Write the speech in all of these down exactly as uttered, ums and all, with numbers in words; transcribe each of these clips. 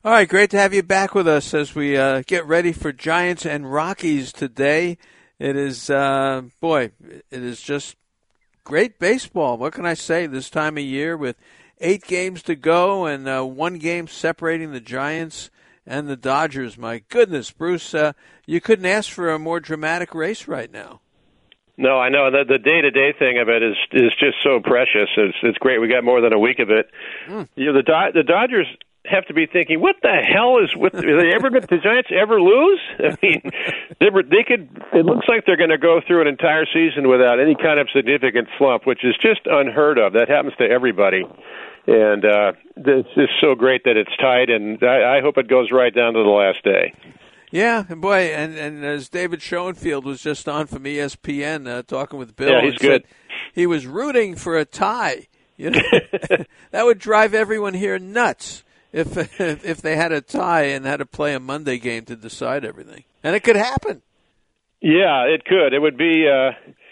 All right, great to have you back with us as we uh, get ready for Giants and Rockies today. It is, uh, boy, it is just great baseball. What can I say this time of year with eight games to go and uh, one game separating the Giants and the Dodgers? My goodness, Bruce, uh, you couldn't ask for a more dramatic race right now. No, I know. The, the day-to-day thing of it is is just so precious. It's it's great. We got more than a week of it. Mm. You know, the Do- the Dodgers have to be thinking, what the hell is with? Are they ever? Did the Giants ever lose? I mean, they, were, they could. It looks like they're going to go through an entire season without any kind of significant slump, which is just unheard of. That happens to everybody, and uh, it's just so great that it's tied. And I, I hope it goes right down to the last day. Yeah, and boy, and, and as David Schoenfield was just on from E S P N uh, talking with Bill, yeah, he's good. He was rooting for a tie. You know, that would drive everyone here nuts if if they had a tie and had to play a Monday game to decide everything, and it could happen. Yeah, it could. It would be, uh,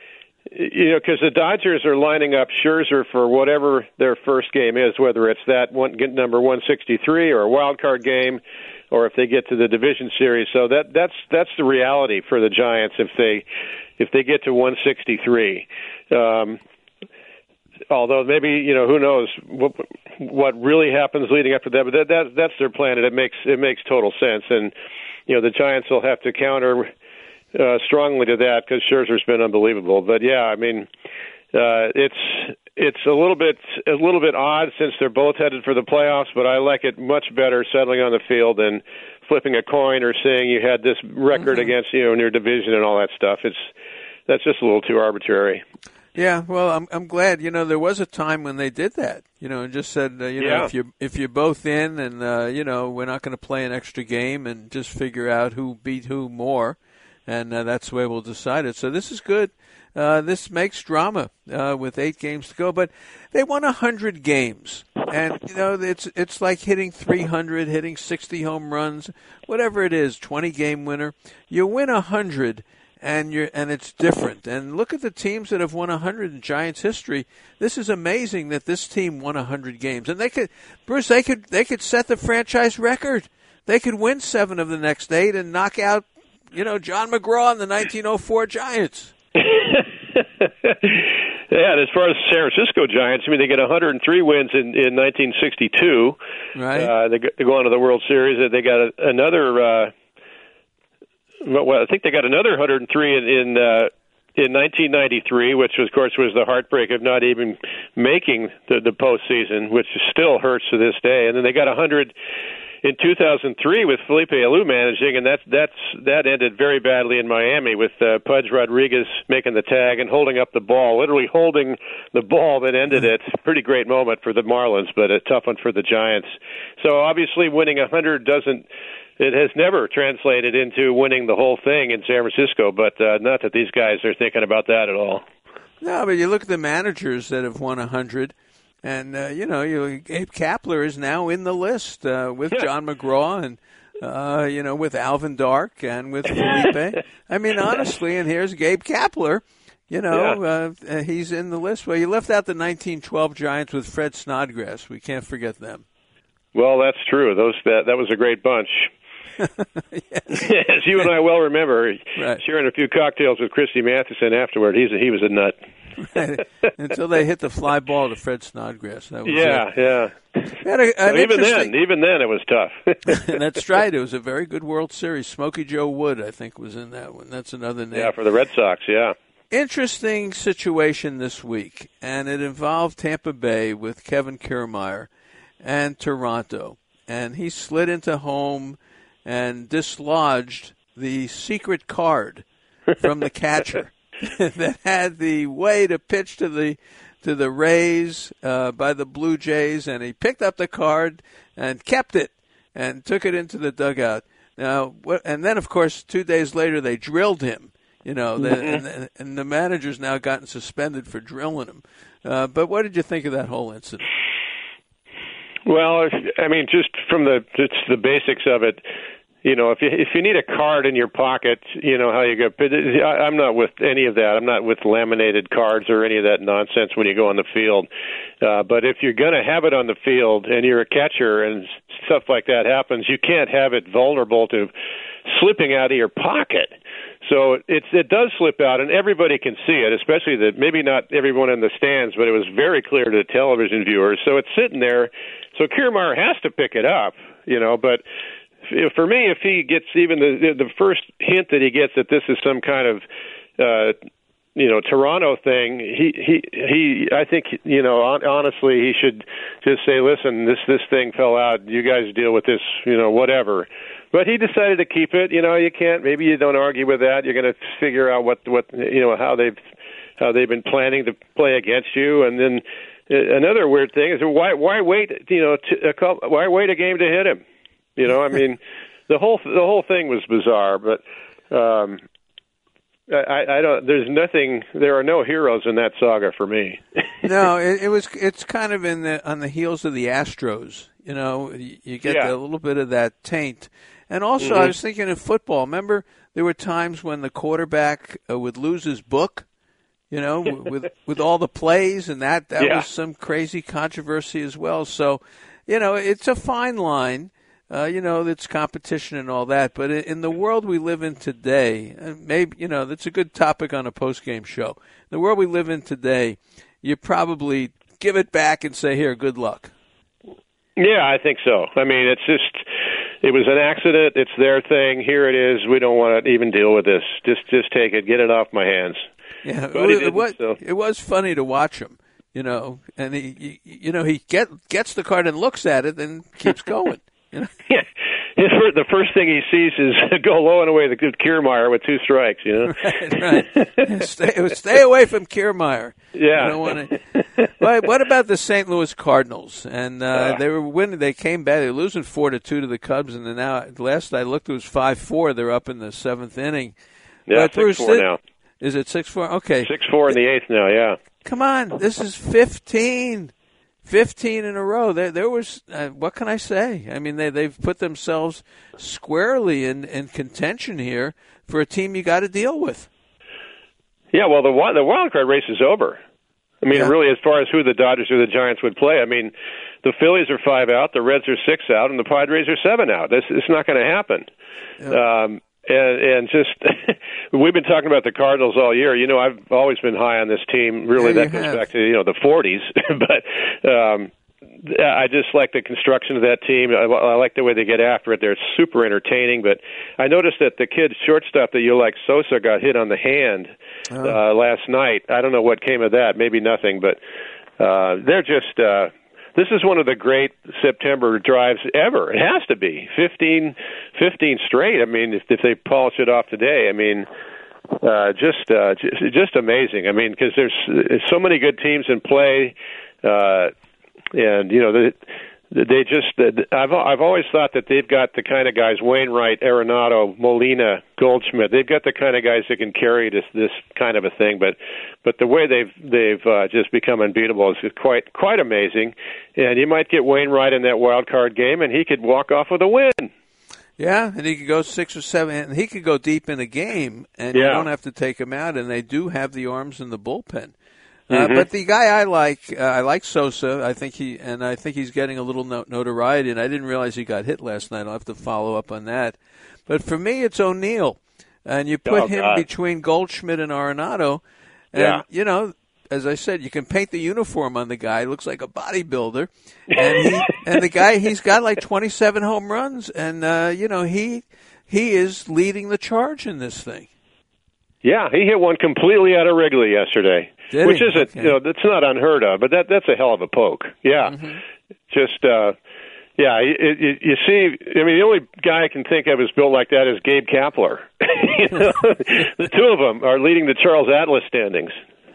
you know, because the Dodgers are lining up Scherzer for whatever their first game is, whether it's that one number one sixty-three or a wild card game, or if they get to the division series. So that that's that's the reality for the Giants if they if they get to one sixty-three. Um, although maybe, you know, who knows what, what really happens leading up to that. But that, that that's their plan, and it makes it makes total sense. And you know, the Giants will have to counter uh, strongly to that because Scherzer's been unbelievable. But yeah, I mean, uh, it's. It's a little bit a little bit odd since they're both headed for the playoffs, but I like it much better settling on the field than flipping a coin or saying you had this record mm-hmm. against, you know, in your division and all that stuff. It's that's just a little too arbitrary. Yeah, well, I'm I'm glad. You know, there was a time when they did that. You know, and just said, uh, you know, yeah. if you if you're both in, and uh, you know, we're not going to play an extra game, and just figure out who beat who more, and uh, that's the way we'll decide it. So this is good. Uh, this makes drama uh, with eight games to go, but they won a hundred games, and you know it's it's like hitting three hundred, hitting sixty home runs, whatever it is, twenty game winner. You win a hundred, and you're and it's different. And look at the teams that have won a hundred in Giants history. This is amazing that this team won a hundred games, and they could, Bruce, they could they could set the franchise record. They could win seven of the next eight and knock out, you know, John McGraw and the nineteen oh four Giants. Yeah, and as far as San Francisco Giants, I mean, they get one hundred three wins in, in nineteen sixty-two. Right. Uh, they, they go on to the World Series. They got a, another. Uh, well, I think they got another one hundred three in in, uh, in nineteen ninety-three, which of course was the heartbreak of not even making the, the postseason, which still hurts to this day. And then they got one hundred in two thousand three with Felipe Alou managing, and that's that's that ended very badly in Miami with uh, Pudge Rodriguez making the tag and holding up the ball, literally holding the ball that ended it. Pretty great moment for the Marlins, but a tough one for the Giants. So obviously winning one hundred doesn't, it has never translated into winning the whole thing in San Francisco, but uh, not that these guys are thinking about that at all. No, but you look at the managers that have won one hundred. And, uh, you know, you, Gabe Kapler is now in the list uh, with yeah. John McGraw and, uh, you know, with Alvin Dark and with Felipe. I mean, honestly, and here's Gabe Kapler. You know, yeah. uh, he's in the list. Well, you left out the nineteen twelve Giants with Fred Snodgrass. We can't forget them. Well, that's true. Those That, that was a great bunch. Yes. As you and I well remember, right. sharing a few cocktails with Christy Matheson afterward. He's a, he was a nut. Right. Until they hit the fly ball to Fred Snodgrass. That was yeah, it. yeah. Had a, so even then, even then, it was tough. That's right. It was a very good World Series. Smokey Joe Wood, I think, was in that one. That's another name. Yeah, for the Red Sox. Yeah. Interesting situation this week, and it involved Tampa Bay with Kevin Kiermaier and Toronto, and he slid into home and dislodged the secret card from the catcher that had the way to pitch to the to the Rays uh, by the Blue Jays, and he picked up the card and kept it and took it into the dugout. Now, what, and then of course, two days later they drilled him. You know, the, mm-hmm. and, and the manager's now gotten suspended for drilling him. Uh, but what did you think of that whole incident? Well, I mean, just from the just the basics of it. you know, if you if you need a card in your pocket, you know how you go. I'm not with any of that. I'm not with laminated cards or any of that nonsense when you go on the field. Uh, but if you're going to have it on the field and you're a catcher and stuff like that happens, you can't have it vulnerable to slipping out of your pocket. So it's it does slip out, and everybody can see it, especially that maybe not everyone in the stands, but it was very clear to television viewers. So it's sitting there. So Kiermaier has to pick it up, you know, but for me, if he gets even the the first hint that he gets that this is some kind of uh, you know Toronto thing, he he he, I think you know honestly he should just say, listen, this this thing fell out. You guys deal with this, you know, whatever. But he decided to keep it. You know, you can't. Maybe you don't argue with that. You're going to figure out what what you know how they've how they've been planning to play against you, and then another weird thing is why why wait you know to, a couple, why wait a game to hit him. You know, I mean, the whole the whole thing was bizarre, but um, I, I don't. There's nothing. There are no heroes in that saga for me. No, it, it was. It's kind of in the on the heels of the Astros. You know, you, you get yeah. a little bit of that taint, and also mm-hmm. I was thinking of football. Remember, there were times when the quarterback uh, would lose his book. You know, with with all the plays, and that that yeah. was some crazy controversy as well. So, you know, it's a fine line. Uh, you know, it's competition and all that, but in the world we live in today, maybe, you know, that's a good topic on a post-game show. In the world we live in today, you probably give it back and say, here, good luck. Yeah, I think so. I mean, it's just, it was an accident. It's their thing. Here it is. We don't want to even deal with this. Just just take it. Get it off my hands. Yeah, it, it, was, so. It was funny to watch him, you know, and he, you know, he get, gets the card and looks at it and keeps going. Yeah, the first thing he sees is go low and away the good Kiermaier with two strikes. You know, right? right. Stay, stay away from Kiermaier. Yeah. You don't want to. But what about the Saint Louis Cardinals? And uh, uh, they were winning. They came back. They were losing four to two to the Cubs, and then now last I looked, it was five four. They're up in the seventh inning. Yeah, but six Bruce, four now. Is it six four? Okay, six four in the eighth now. Yeah. Come on, this is fifteen. Fifteen in a row. There, there was. Uh, what can I say? I mean, they they've put themselves squarely in, in contention here for a team you got to deal with. Yeah, well, the the wild card race is over. I mean, yeah. really, as far as who the Dodgers or the Giants would play, I mean, the Phillies are five out, the Reds are six out, and the Padres are seven out. This it's not going to happen. Yeah. Um, And, and just, we've been talking about the Cardinals all year. You know, I've always been high on this team. Really, yeah, that goes have. back to, you know, the forties. But um, I just like the construction of that team. I, I like the way they get after it. They're super entertaining. But I noticed that the kid shortstop that you like, Sosa, got hit on the hand oh. uh, last night. I don't know what came of that. Maybe nothing. But uh, they're just... Uh, This is one of the great September drives ever. It has to be. fifteen, fifteen straight. I mean, if, if they polish it off today, I mean, uh, just, uh, just just amazing. I mean, because there's, there's so many good teams in play, uh, and, you know, the, they just, I've I've always thought that they've got the kind of guys, Wainwright, Arenado, Molina, Goldschmidt, they've got the kind of guys that can carry this this kind of a thing. But but the way they've they've uh, just become unbeatable is quite quite amazing. And you might get Wainwright in that wild card game, and he could walk off with a win. Yeah, and he could go six or seven, and he could go deep in a game, and yeah. you don't have to take him out. And they do have the arms in the bullpen. Uh, mm-hmm. But the guy I like, uh, I like Sosa. I think he, and I think he's getting a little no- notoriety. And I didn't realize he got hit last night. I'll have to follow up on that. But for me, it's O'Neill, and you put oh, him God. between Goldschmidt and Arenado. And yeah. you know, as I said, you can paint the uniform on the guy. He looks like a bodybuilder, and he, and the guy, he's got like twenty-seven home runs, and uh, you know, he he is leading the charge in this thing. Yeah, he hit one completely out of Wrigley yesterday, Did which he? isn't, okay. you know, that's not unheard of, but that that's a hell of a poke. Yeah, mm-hmm. just, uh, yeah, it, it, you see, I mean, the only guy I can think of is built like that is Gabe Kapler. you know, the two of them are leading the Charles Atlas standings.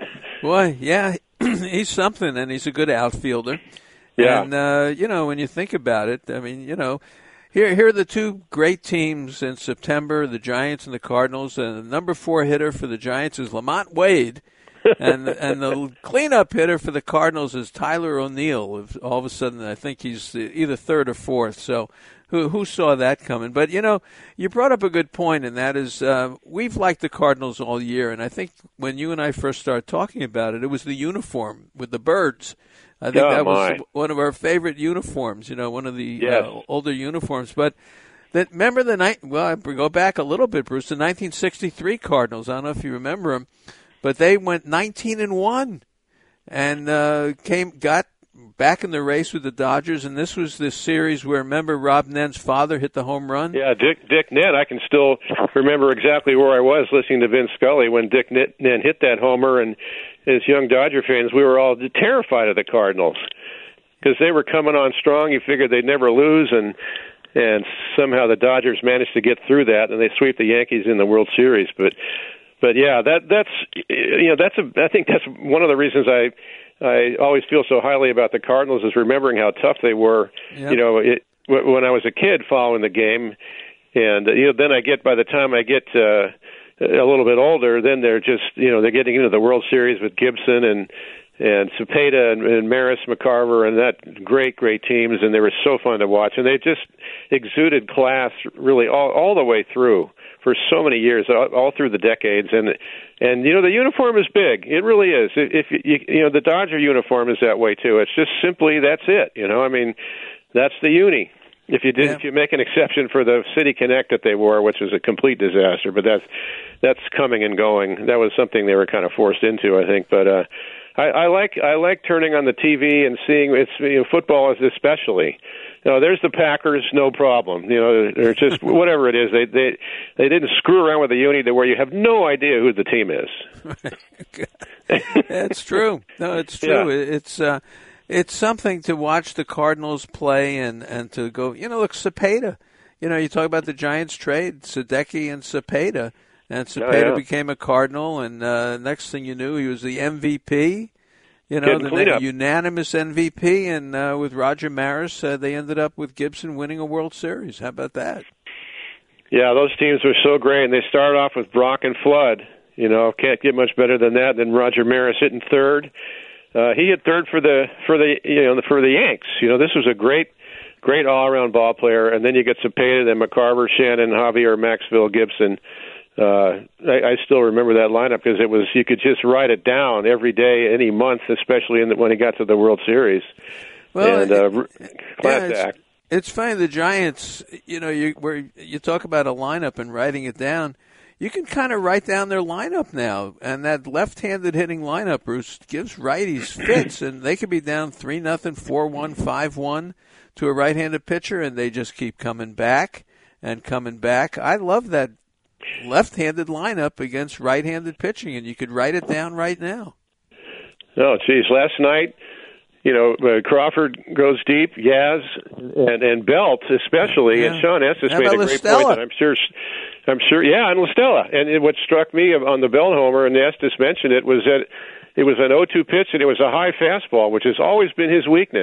Boy, yeah, he's something, and he's a good outfielder. Yeah. And, uh, you know, when you think about it, I mean, you know, Here, here are the two great teams in September, the Giants and the Cardinals. And the number four hitter for the Giants is Lamont Wade. and and the cleanup hitter for the Cardinals is Tyler O'Neill. All of a sudden, I think he's either third or fourth. So Who who saw that coming? But, you know, you brought up a good point, and that is uh, we've liked the Cardinals all year. And I think when you and I first started talking about it, it was the uniform with the birds. I think oh, that was my. one of our favorite uniforms, you know, one of the yes. uh, older uniforms. But that, remember the night, well, I go back a little bit, Bruce, the nineteen sixty-three Cardinals. I don't know if you remember them, but they went nineteen and one and uh, came got back in the race with the Dodgers, and this was this series where, remember, Rob Nenn's father hit the home run? Yeah, Dick Dick Nenn. I can still remember exactly where I was listening to Vince Scully when Dick Nenn hit that homer, and as young Dodger fans, we were all terrified of the Cardinals because they were coming on strong. You figured they'd never lose, and and somehow the Dodgers managed to get through that, and they sweep the Yankees in the World Series. But but yeah, that that's you know that's a I think that's one of the reasons I. I always feel so highly about the Cardinals is remembering how tough they were. Yep. You know, it, when I was a kid following the game, and you know, then I get by the time I get uh, a little bit older, then they're just you know they're getting into the World Series with Gibson and and Cepeda and, and Maris, McCarver, and that great great teams, and they were so fun to watch, and they just exuded class really all all the way through for so many years, all, all through the decades, and. And, you know, the uniform is big. It really is. If you, you know, the Dodger uniform is that way, too. It's just simply that's it, you know. I mean, that's the uni. If you did, yeah. if you make an exception for the City Connect that they wore, which was a complete disaster, but that's that's coming and going. That was something they were kind of forced into, I think. But uh, I, I like I like turning on the T V and seeing it's you know, football is especially. You know, there's the Packers, no problem. You know, they're just whatever it is. They they they didn't screw around with the uni to where you have no idea who the team is. That's true. No, it's true. Yeah. It's uh, it's something to watch the Cardinals play and, and to go. You know, look, Cepeda. You know, you talk about the Giants trade, Sadecki and Cepeda, and Cepeda oh, yeah. became a Cardinal, and uh, next thing you knew, he was the M V P. You know, the na- unanimous M V P, and uh, with Roger Maris, uh, they ended up with Gibson winning a World Series. How about that? Yeah, those teams were so great, and they started off with Brock and Flood. You know, can't get much better than that. Then Roger Maris hitting third. Uh, he hit third for the for the you know for the Yanks. You know, this was a great, great all-around ball player. And then you get Cepeda, then McCarver, Shannon, Javier, Maxwell, Gibson. Uh, I, I still remember that lineup because it was you could just write it down every day, any month, especially in the, when he got to the World Series. Well, and, uh, yeah, it's, it's funny the Giants. You know, you where you talk about a lineup and writing it down. You can kind of write down their lineup now, and that left-handed hitting lineup, Bruce, gives righties fits, and they could be down three nothing, four one, five one to a right-handed pitcher, and they just keep coming back and coming back. I love that left-handed lineup against right-handed pitching, and you could write it down right now. Oh, geez. Last night, you know, uh, Crawford goes deep, Yaz, and, and Belt especially, yeah. and Sean Estes made a great Listella? point that I'm sure, I'm sure, yeah, and Listella. And it, what struck me on the Belt homer, and Estes mentioned it, was that it was an oh two pitch, and it was a high fastball, which has always been his weakness.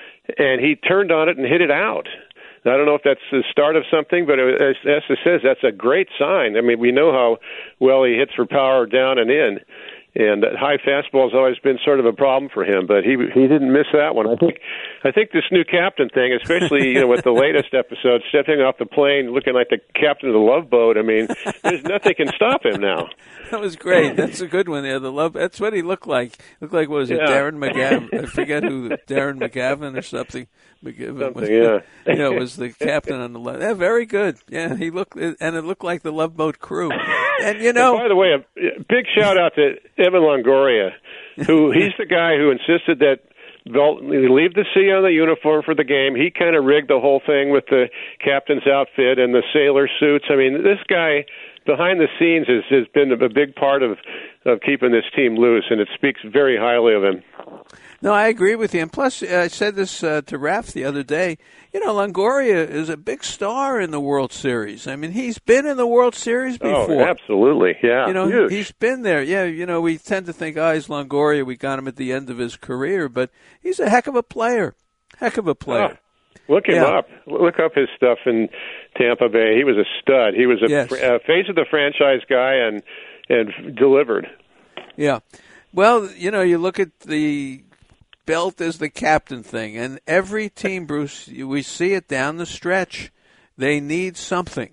And he turned on it and hit it out. I don't know if that's the start of something, but as Estes says, that's a great sign. I mean, we know how well he hits for power down and in, and high fastball has always been sort of a problem for him. But he he didn't miss that one. I think I think this new captain thing, especially you know with the latest episode, stepping off the plane looking like the captain of the Love Boat. I mean, there's nothing can stop him now. That was great. That's a good one there. The love. That's what he looked like. Looked like what was it, yeah. Darren McGavin? I forget who, Darren McGavin or something. McGavin was, yeah. you know, was the captain on the love. Yeah, very good. Yeah, he looked, and it looked like the Love Boat crew. And you know, and by the way, a big shout out to Evan Longoria, who he's the guy who insisted that Belt leave the C on the uniform for the game. He kind of rigged the whole thing with the captain's outfit and the sailor suits. I mean, this guy behind the scenes has, has been a big part of, of keeping this team loose, and it speaks very highly of him. No, I agree with you. And plus, I said this uh, to Raph the other day. You know, Longoria is a big star in the World Series. I mean, he's been in the World Series before. Oh, absolutely, yeah. You know, Huge. He's been there. Yeah, you know, we tend to think, oh, he's Longoria. We got him at the end of his career. But he's a heck of a player. Heck of a player. Oh, look him yeah. up. Look up his stuff in Tampa Bay. He was a stud. He was a yes. fr- uh, face of the franchise guy and and delivered. Yeah. Well, you know, you look at the belt is the captain thing. And every team, Bruce, we see it down the stretch. They need something.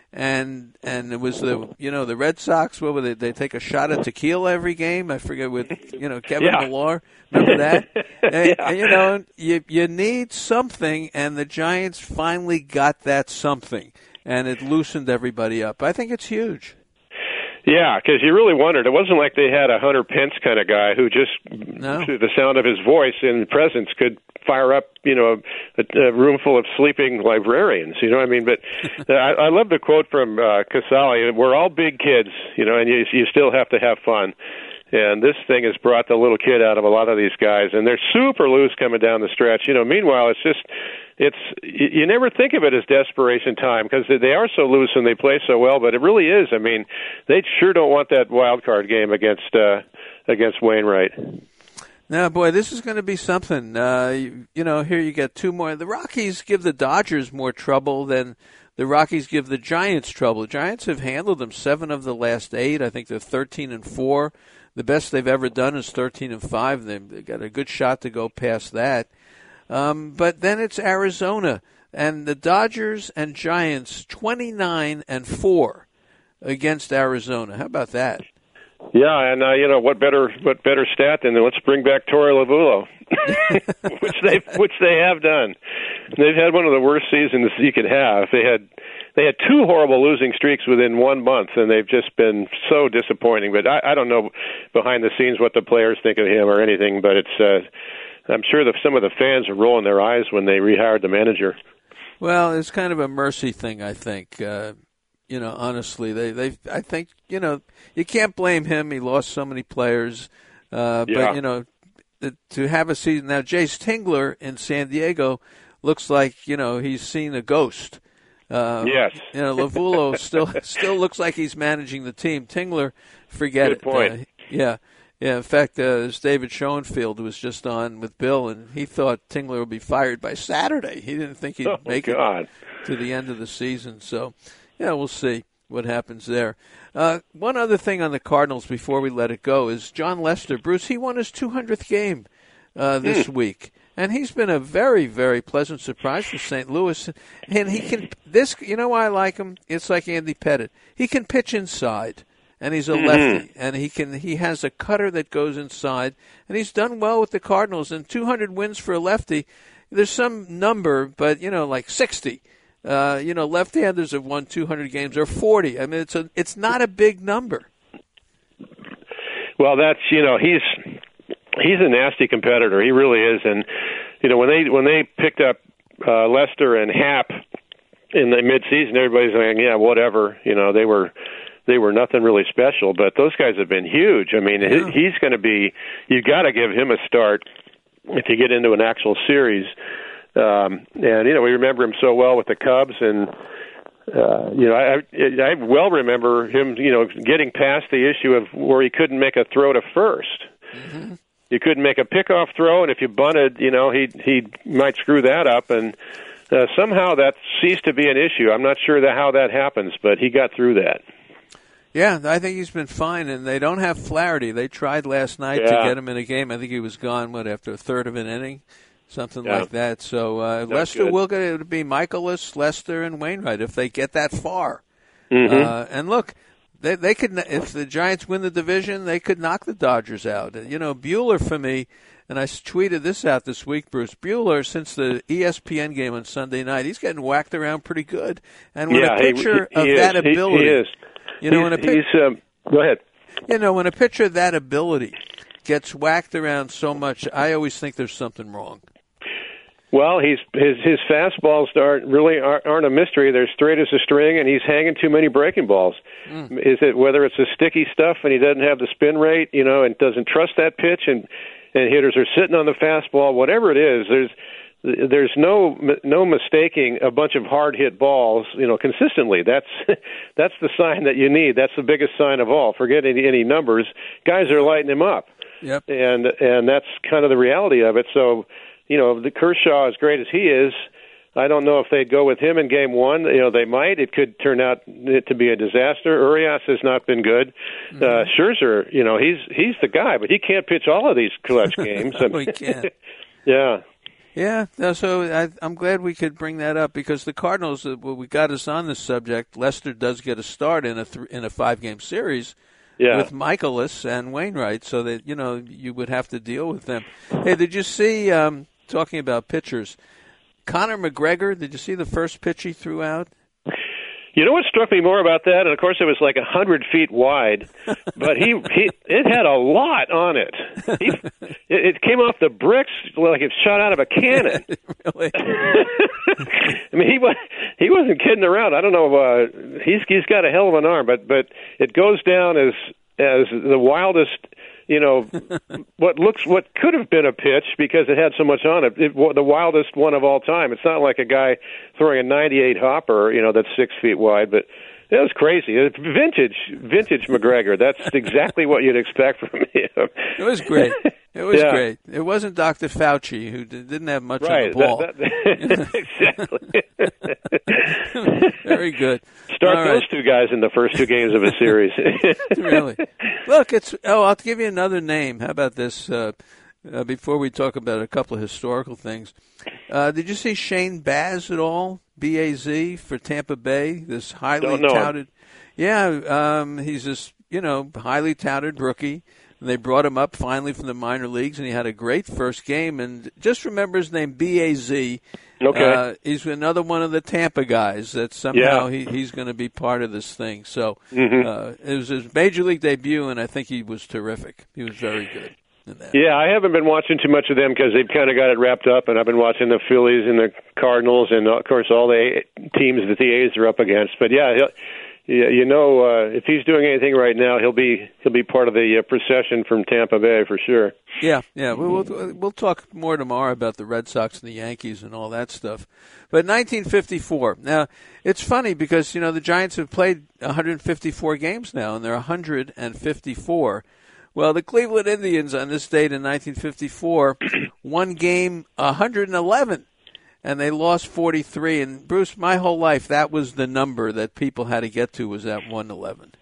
And and it was the you know the Red Sox. What were they? They take a shot at tequila every game. I forget with you know Kevin yeah. Millar. Remember that? and, yeah. and, you know you you need something, and the Giants finally got that something, and it loosened everybody up. I think it's huge. Yeah, because you really wondered. It wasn't like they had a Hunter Pence kind of guy who just, no. through the sound of his voice and presence, could fire up, you know, a, a room full of sleeping librarians. You know what I mean? But I, I love the quote from uh, Casali. We're all big kids, you know, and you, you still have to have fun. And this thing has brought the little kid out of a lot of these guys, and they're super loose coming down the stretch. You know, meanwhile, it's just, it's you never think of it as desperation time because they are so loose and they play so well, but it really is. I mean, they sure don't want that wild card game against uh, against Wainwright. Now, boy, this is going to be something. Uh, you, you know, here you get two more. The Rockies give the Dodgers more trouble than the Rockies give the Giants trouble. The Giants have handled them seven of the last eight. I think they're thirteen and four. The best they've ever done is thirteen and five. They've got a good shot to go past that. Um, but then it's Arizona, and the Dodgers and Giants twenty-nine and four against Arizona. How about that? Yeah, and uh, you know what better what better stat than let's bring back Torey Lovullo, which they which they have done. They've had one of the worst seasons you could have. They had they had two horrible losing streaks within one month, and they've just been so disappointing. But I, I don't know behind the scenes what the players think of him or anything. But it's uh, I'm sure that some of the fans are rolling their eyes when they rehired the manager. Well, it's kind of a mercy thing, I think. Uh, You know, honestly, they, they, I think, you know, you can't blame him. He lost so many players. Uh, yeah. But, you know, to have a season. Now, Jace Tingler in San Diego looks like, you know, he's seen a ghost. Uh, yes. You know, Lovullo still still looks like he's managing the team. Tingler, forget Good it. point. Uh, yeah. Yeah, in fact, uh, as David Schoenfield was just on with Bill, and he thought Tingler would be fired by Saturday. He didn't think he'd oh, make God. it to the end of the season. So, yeah, we'll see what happens there. Uh, one other thing on the Cardinals before we let it go is John Lester. Bruce, he won his two hundredth game uh, this mm. week, and he's been a very, very pleasant surprise for Saint Louis. And he can this, you know why I like him? It's like Andy Pettitte. He can pitch inside, and he's a mm-hmm. lefty, and he can he has a cutter that goes inside, and he's done well with the Cardinals. And two hundred wins for a lefty, there's some number, but you know, like sixty. Uh, you know, left-handers have won two hundred games or forty. I mean, it's a, it's not a big number. Well, that's you know he's he's a nasty competitor. He really is, and you know when they when they picked up uh, Lester and Happ in the mid-season, everybody's saying, yeah, whatever. You know, they were they were nothing really special, but those guys have been huge. I mean, yeah. he's going to be. You got to give him a start if you get into an actual series. Um, and, you know, we remember him so well with the Cubs, and, uh, you know, I, I well remember him, you know, getting past the issue of where he couldn't make a throw to first. Mm-hmm. You couldn't make a pickoff throw, and if you bunted, you know, he he might screw that up, and uh, somehow that ceased to be an issue. I'm not sure that how that happens, but he got through that. Yeah, I think he's been fine, and they don't have Flaherty. They tried last night yeah. to get him in a game. I think he was gone, what, after a third of an inning? Something yeah. like that. So uh, Lester good. will get it to be Michaelis, Lester, and Wainwright if they get that far. Mm-hmm. Uh, and look, they they could if the Giants win the division, they could knock the Dodgers out. You know, Buehler for me, and I tweeted this out this week. Bruce Buehler, since the E S P N game on Sunday night, he's getting whacked around pretty good. And when yeah, a pitcher he, he of is. that ability, he, he is. you know, he's, when a pitcher, he's, um, go ahead. You know, when a pitcher of that ability gets whacked around so much, I always think there's something wrong. Well, he's his his fastballs aren't really aren't, aren't a mystery. They're straight as a string, and he's hanging too many breaking balls. Mm. Is it whether it's the sticky stuff and he doesn't have the spin rate, you know, and doesn't trust that pitch, and and hitters are sitting on the fastball. Whatever it is, there's there's no no mistaking a bunch of hard hit balls, you know, consistently. That's that's the sign that you need. That's the biggest sign of all. Forget any, any numbers. Guys are lighting him up. Yep. And and that's kind of the reality of it. So. You know, the Kershaw, as great as he is, I don't know if they'd go with him in game one. You know, they might. It could turn out to be a disaster. Urias has not been good. Mm-hmm. Uh, Scherzer, you know, he's he's the guy, but he can't pitch all of these clutch games. no, he can't. yeah. Yeah, no, so I, I'm glad we could bring that up because the Cardinals, uh, well, we got us on this subject. Lester does get a start in a th- in a five-game series yeah. with Michaelis and Wainwright, so that, you know, you would have to deal with them. Hey, did you see, um, talking about pitchers, Conor McGregor, did you see the first pitch he threw out? You know what struck me more about that? And, of course, it was like one hundred feet wide, but he, he it had a lot on it. He, it. It came off the bricks like it shot out of a cannon. Really? I mean, he, was, he wasn't kidding around. I don't know. Uh, he's he's got a hell of an arm, but, but it goes down as as the wildest, you know, what looks what could have been a pitch because it had so much on it. it. The wildest one of all time. It's not like a guy throwing a ninety-eight hopper, you know, that's six feet wide, but it was crazy. It's vintage, vintage McGregor. That's exactly what you'd expect from him. It was great. It was yeah. great. It wasn't Doctor Fauci, who didn't have much right. on the ball. That, that, exactly. Very good. Start All those right. two guys in the first two games of a series. Really? Look, it's. Oh, I'll give you another name. How about this? Uh, uh, before we talk about a couple of historical things, uh, did you see Shane Baz at all? B A Z for Tampa Bay. This highly Don't know touted. him. Yeah, um, he's this, you know, highly touted rookie. And they brought him up finally from the minor leagues, and he had a great first game. And just remember his name, B A Z. Okay. Uh, he's another one of the Tampa guys that somehow Yeah. he, he's going to be part of this thing. So mm-hmm. uh, it was his major league debut, and I think he was terrific. He was very good in that. Yeah, I haven't been watching too much of them because they've kind of got it wrapped up, and I've been watching the Phillies and the Cardinals and, of course, all the teams that the A's are up against. But, yeah, he'll, yeah, you know, uh, if he's doing anything right now, he'll be he'll be part of the uh, procession from Tampa Bay for sure. Yeah, yeah. We'll, we'll we'll talk more tomorrow about the Red Sox and the Yankees and all that stuff. But nineteen fifty-four. Now, it's funny because, you know, the Giants have played one hundred fifty-four games now, and they're one hundred fifty-four. Well, the Cleveland Indians on this date in nineteen fifty-four won game one hundred eleven. And they lost forty-three. And, Bruce, my whole life, that was the number that people had to get to, was that one eleven.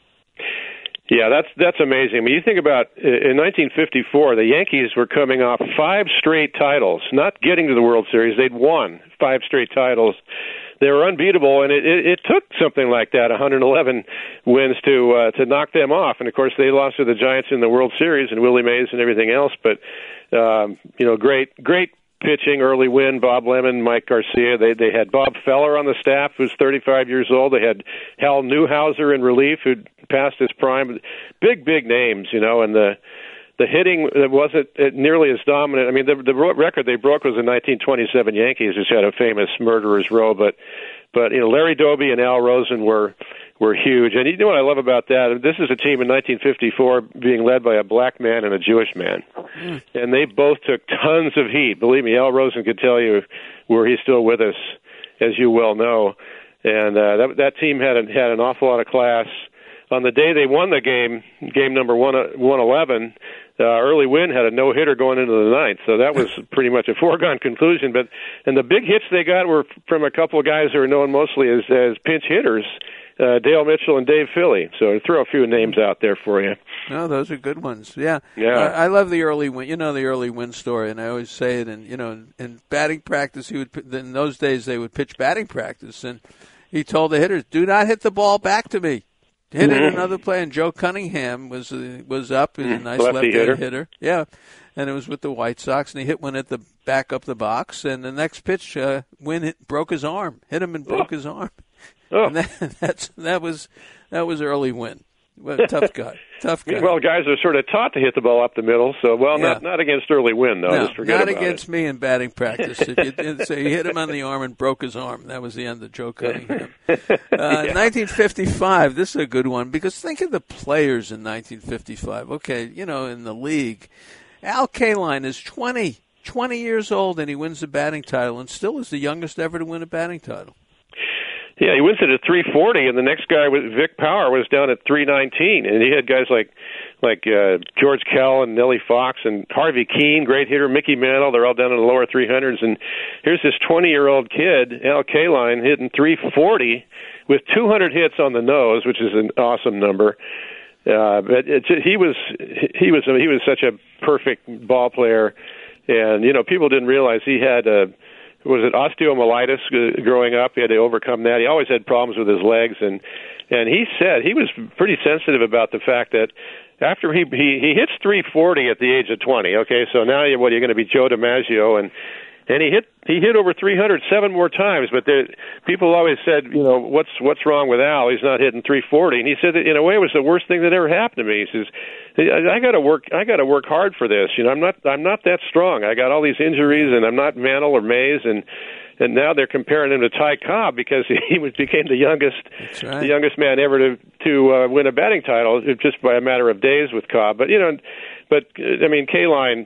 Yeah, that's that's amazing. I mean, you think about in nineteen fifty-four, the Yankees were coming off five straight titles, not getting to the World Series. They'd won five straight titles. They were unbeatable, and it, it, it took something like that, one hundred eleven wins, to uh, to knock them off. And, of course, they lost to the Giants in the World Series and Willie Mays and everything else. But, um, you know, great, great pitching, early win, Bob Lemon, Mike Garcia. They they had Bob Feller on the staff, who's thirty-five years old. They had Hal Newhouser in relief, who'd passed his prime. Big, big names, you know, and the the hitting wasn't nearly as dominant. I mean, the, the record they broke was the nineteen twenty-seven Yankees, which had a famous murderer's row. But, but you know, Larry Doby and Al Rosen were were huge. And you know what I love about that? This is a team in nineteen fifty-four being led by a black man and a Jewish man. Mm. And they both took tons of heat. Believe me, Al Rosen could tell you where he's still with us, as you well know. And uh, that, that team had, a, had an awful lot of class. On the day they won the game, game number one eleven, uh, Early Wynn had a no-hitter going into the ninth, so that was pretty much a foregone conclusion. But and the big hits they got were from a couple of guys who are known mostly as, as pinch hitters, uh, Dale Mitchell and Dave Philly. So I throw a few names out there for you. No, those are good ones. Yeah, yeah. I, I love the Early Wynn. You know the Early Wynn story, and I always say it. And you know, in batting practice, he would in those days they would pitch batting practice, and he told the hitters, "Do not hit the ball back to me." Hit mm-hmm. it another play, and Joe Cunningham was uh, was up, mm-hmm. a nice lefty, lefty hitter. hitter. Yeah, and it was with the White Sox, and he hit one at the back up the box, and the next pitch, uh, Wynn hit, broke his arm, hit him and broke oh. his arm. Oh. And that, that's that was that was Early Wynn. Well, tough guy, tough guy. Well, guys are sort of taught to hit the ball up the middle, so well, yeah. not not against Early Wynn, though. No, Just forget not about against it. me in batting practice. If you did, so he hit him on the arm and broke his arm. That was the end of Joe Cunningham. Uh, yeah. nineteen fifty-five. This is a good one because think of the players in nineteen fifty-five. Okay, you know, in the league, Al Kaline is twenty, twenty years old, and he wins the batting title, and still is the youngest ever to win a batting title. Yeah, he wins it at three forty, and the next guy, was Vic Power, was down at three nineteen, and he had guys like like uh, George Kell and Nellie Fox and Harvey Keene, great hitter, Mickey Mantle, they're all down in the lower three hundreds. And here's this twenty-year-old kid, Al Kaline, hitting three forty with two hundred hits on the nose, which is an awesome number. Uh, but it, he was he was he was such a perfect ball player, and you know people didn't realize he had a was it osteomyelitis growing up. He had to overcome that. He always had problems with his legs, and and he said he was pretty sensitive about the fact that after he he, he hits three forty at the age of twenty. Okay, so now you're what you're going to be Joe DiMaggio, and and he hit he hit over three hundred seven more times. But there, people always said, you know, what's what's wrong with Al? He's not hitting three forty, and he said that in a way it was the worst thing that ever happened to me. He says, I, I got to work I got to work hard for this. You know, I'm not I'm not that strong. I got all these injuries, and I'm not Mantle or Mays, and and now they're comparing him to Ty Cobb because he was became the youngest right. the youngest man ever to to uh, win a batting title just by a matter of days with Cobb. But you know, but I mean, Kaline.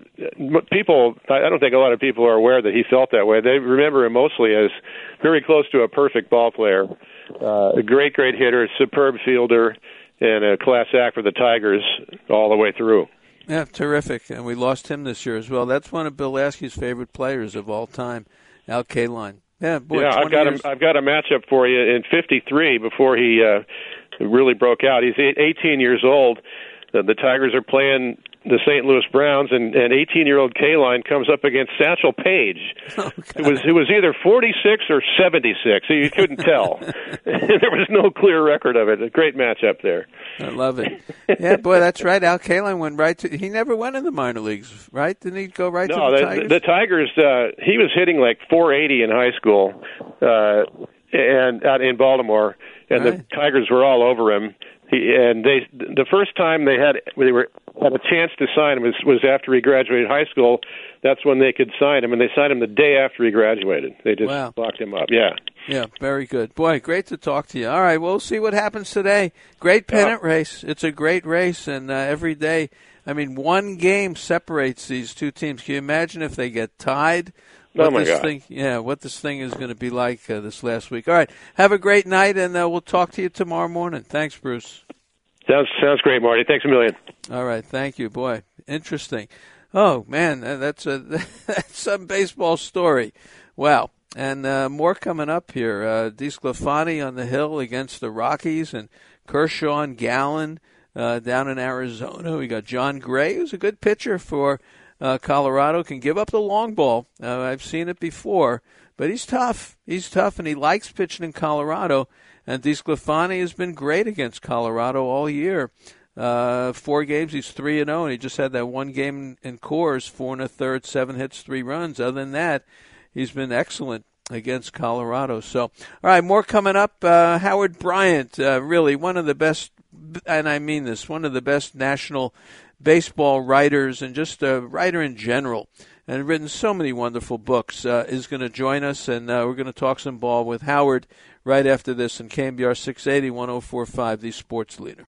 People, I don't think a lot of people are aware that he felt that way. They remember him mostly as very close to a perfect ball player, uh, a great, great hitter, superb fielder, and a class act for the Tigers all the way through. Yeah, terrific. And we lost him this year as well. That's one of Bill Lasky's favorite players of all time, Al Kaline. Yeah, boy, yeah, I've got years. a, I've got a matchup for you in fifty-three before he uh, really broke out. He's eighteen years old. The, the Tigers are playing the Saint Louis Browns, and and eighteen-year-old Kaline comes up against Satchel Paige. Oh, it was it was either forty-six or seventy-six. So you couldn't tell. There was no clear record of it. A great matchup there. I love it. Yeah, boy, that's right. Al Kaline went right to. He never went in the minor leagues, right? Didn't he go right no, to the, the Tigers? The, the Tigers. Uh, he was hitting like four eighty in high school, uh, and out in Baltimore, and right. the Tigers were all over him. He, and they, the first time they had they were had a chance to sign him was, was after he graduated high school. That's when they could sign him, and they signed him the day after he graduated. They just wow. locked him up. Yeah, yeah, very good. Boy, great to talk to you. All right, we'll see what happens today. Great pennant uh, race. It's a great race, and uh, every day, I mean, one game separates these two teams. Can you imagine if they get tied? What oh my this God. thing, yeah, what this thing is going to be like uh, this last week. All right, have a great night, and uh, we'll talk to you tomorrow morning. Thanks, Bruce. Sounds sounds great, Marty. Thanks a million. All right, thank you. Boy, interesting. Oh man, that's a that's some baseball story. Wow, and uh, more coming up here. Uh, DeSclafani on the hill against the Rockies, and Kershaw and Gallen uh, down in Arizona. We got John Gray, who's a good pitcher for. Uh, Colorado can give up the long ball. Uh, I've seen it before, but he's tough. He's tough, and he likes pitching in Colorado. And DeSclafani has been great against Colorado all year. Uh, four games, he's three and zero, and he just had that one game in Coors, four and a third, seven hits, three runs. Other than that, he's been excellent against Colorado. So, all right, more coming up. Uh, Howard Bryant, uh, really one of the best, and I mean this, one of the best national baseball writers and just a writer in general, and written so many wonderful books, uh, is going to join us, and uh, we're going to talk some ball with Howard right after this on K M B R six eighty, one oh four point five, the Sports Leader.